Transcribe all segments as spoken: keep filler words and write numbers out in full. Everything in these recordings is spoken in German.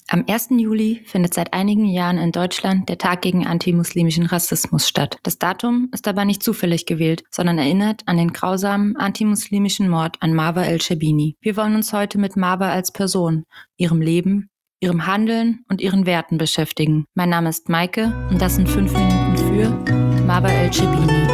Am ersten Juli findet seit einigen Jahren in Deutschland der Tag gegen antimuslimischen Rassismus statt. Das Datum ist aber nicht zufällig gewählt, sondern erinnert an den grausamen antimuslimischen Mord an Marwa El-Sherbini. Wir wollen uns heute mit Marwa als Person, ihrem Leben, ihrem Handeln und ihren Werten beschäftigen. Mein Name ist Maike und das sind fünf Minuten für Marwa El-Sherbini.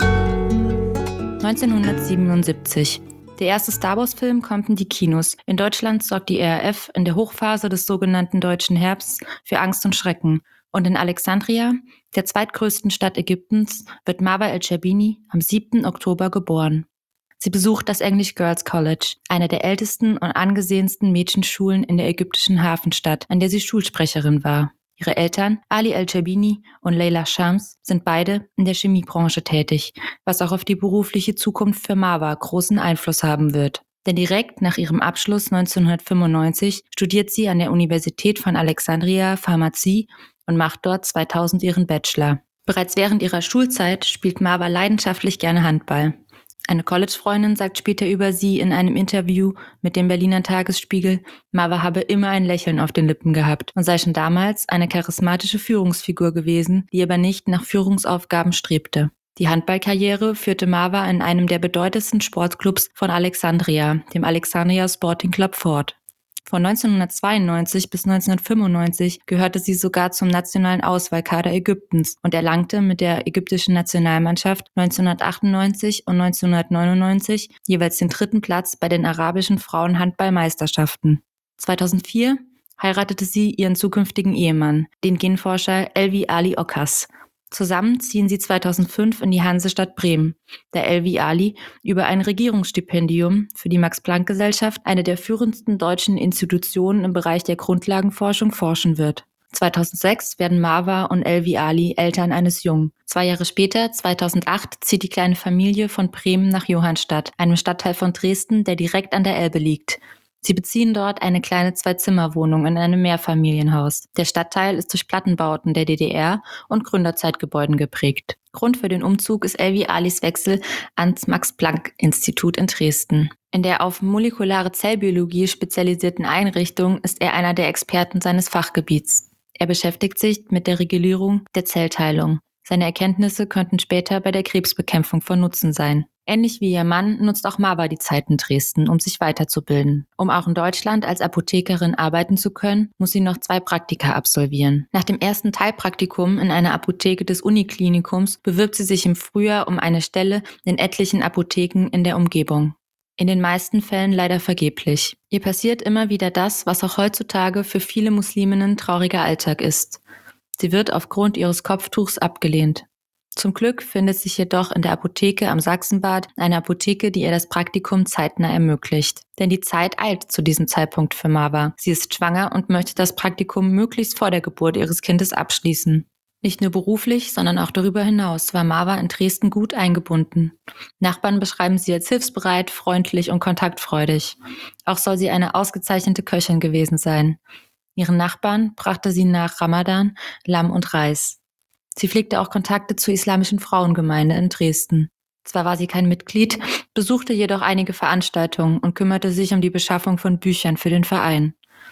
neunzehnhundertsiebenundsiebzig. Der erste Star-Wars-Film kommt in die Kinos. In Deutschland sorgt die E R F in der Hochphase des sogenannten Deutschen Herbsts für Angst und Schrecken. Und in Alexandria, der zweitgrößten Stadt Ägyptens, wird Marwa El-Sherbini am siebten Oktober geboren. Sie besucht das English Girls College, eine der ältesten und angesehensten Mädchenschulen in der ägyptischen Hafenstadt, an der sie Schulsprecherin war. Ihre Eltern, Ali El-Sherbini und Leila Shams, sind beide in der Chemiebranche tätig, was auch auf die berufliche Zukunft für Marwa großen Einfluss haben wird. Denn direkt nach ihrem Abschluss neunzehnhundertfünfundneunzig studiert sie an der Universität von Alexandria Pharmazie und macht dort zweitausend ihren Bachelor. Bereits während ihrer Schulzeit spielt Marwa leidenschaftlich gerne Handball. Eine College-Freundin sagt später über sie in einem Interview mit dem Berliner Tagesspiegel, Marwa habe immer ein Lächeln auf den Lippen gehabt und sei schon damals eine charismatische Führungsfigur gewesen, die aber nicht nach Führungsaufgaben strebte. Die Handballkarriere führte Marwa in einem der bedeutendsten Sportclubs von Alexandria, dem Alexandria Sporting Club, fort. Von neunzehnhundertzweiundneunzig bis neunzehnhundertfünfundneunzig gehörte sie sogar zum nationalen Auswahlkader Ägyptens und erlangte mit der ägyptischen Nationalmannschaft neunzehnhundertachtundneunzig und neunzehnhundertneunundneunzig jeweils den dritten Platz bei den arabischen Frauenhandballmeisterschaften. zweitausendvier heiratete sie ihren zukünftigen Ehemann, den Genforscher Elvi Ali Okas. Zusammen ziehen sie zweitausendfünf in die Hansestadt Bremen, da Elvi Ali über ein Regierungsstipendium für die Max-Planck-Gesellschaft, eine der führendsten deutschen Institutionen im Bereich der Grundlagenforschung, forschen wird. zweitausendsechs werden Marwa und Elvi Ali Eltern eines Jungen. Zwei Jahre später, zweitausendacht, zieht die kleine Familie von Bremen nach Johannstadt, einem Stadtteil von Dresden, der direkt an der Elbe liegt. Sie beziehen dort eine kleine Zwei-Zimmer-Wohnung in einem Mehrfamilienhaus. Der Stadtteil ist durch Plattenbauten der D D R und Gründerzeitgebäuden geprägt. Grund für den Umzug ist Elvi Alis Wechsel ans Max-Planck-Institut in Dresden. In der auf molekulare Zellbiologie spezialisierten Einrichtung ist er einer der Experten seines Fachgebiets. Er beschäftigt sich mit der Regulierung der Zellteilung. Seine Erkenntnisse könnten später bei der Krebsbekämpfung von Nutzen sein. Ähnlich wie ihr Mann nutzt auch Marwa die Zeit in Dresden, um sich weiterzubilden. Um auch in Deutschland als Apothekerin arbeiten zu können, muss sie noch zwei Praktika absolvieren. Nach dem ersten Teilpraktikum in einer Apotheke des Uniklinikums bewirbt sie sich im Frühjahr um eine Stelle in etlichen Apotheken in der Umgebung. In den meisten Fällen leider vergeblich. Ihr passiert immer wieder das, was auch heutzutage für viele Musliminnen trauriger Alltag ist. Sie wird aufgrund ihres Kopftuchs abgelehnt. Zum Glück findet sich jedoch in der Apotheke am Sachsenbad eine Apotheke, die ihr das Praktikum zeitnah ermöglicht. Denn die Zeit eilt zu diesem Zeitpunkt für Marwa. Sie ist schwanger und möchte das Praktikum möglichst vor der Geburt ihres Kindes abschließen. Nicht nur beruflich, sondern auch darüber hinaus war Marwa in Dresden gut eingebunden. Nachbarn beschreiben sie als hilfsbereit, freundlich und kontaktfreudig. Auch soll sie eine ausgezeichnete Köchin gewesen sein. Ihren Nachbarn brachte sie nach Ramadan Lamm und Reis. Sie pflegte auch Kontakte zur islamischen Frauengemeinde in Dresden. Zwar war sie kein Mitglied, besuchte jedoch einige Veranstaltungen und kümmerte sich um die Beschaffung von Büchern für den Verein.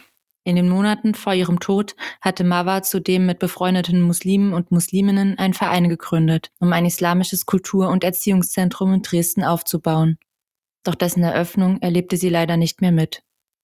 In den Monaten vor ihrem Tod hatte Marwa zudem mit befreundeten Muslimen und Musliminnen einen Verein gegründet, um ein islamisches Kultur- und Erziehungszentrum in Dresden aufzubauen. Doch dessen Eröffnung erlebte sie leider nicht mehr mit.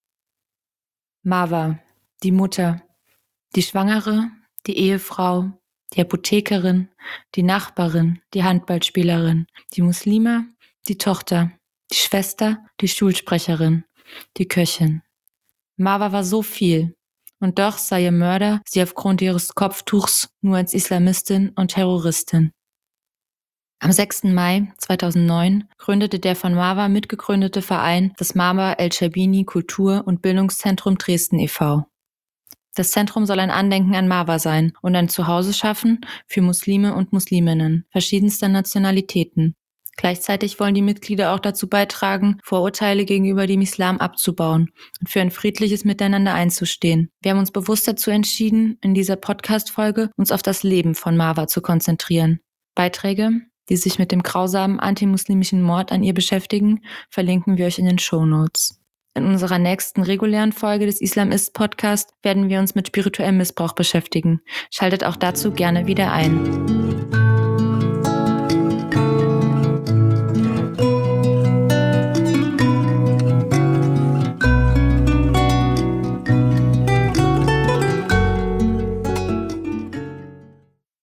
Marwa, die Mutter, die Schwangere, die Ehefrau, die Apothekerin, die Nachbarin, die Handballspielerin, die Muslima, die Tochter, die Schwester, die Schulsprecherin, die Köchin. Marwa war so viel, und doch sah ihr Mörder sie aufgrund ihres Kopftuchs nur als Islamistin und Terroristin. Am sechsten Mai zweitausendneun gründete der von Marwa mitgegründete Verein das Marwa El-Sherbini Kultur- und Bildungszentrum Dresden e V Das Zentrum soll ein Andenken an Marwa sein und ein Zuhause schaffen für Muslime und Musliminnen verschiedenster Nationalitäten. Gleichzeitig wollen die Mitglieder auch dazu beitragen, Vorurteile gegenüber dem Islam abzubauen und für ein friedliches Miteinander einzustehen. Wir haben uns bewusst dazu entschieden, in dieser Podcast-Folge uns auf das Leben von Marwa zu konzentrieren. Beiträge, die sich mit dem grausamen antimuslimischen Mord an ihr beschäftigen, verlinken wir euch in den Shownotes. In unserer nächsten regulären Folge des Islamist-Podcast werden wir uns mit spirituellem Missbrauch beschäftigen. Schaltet auch dazu gerne wieder ein.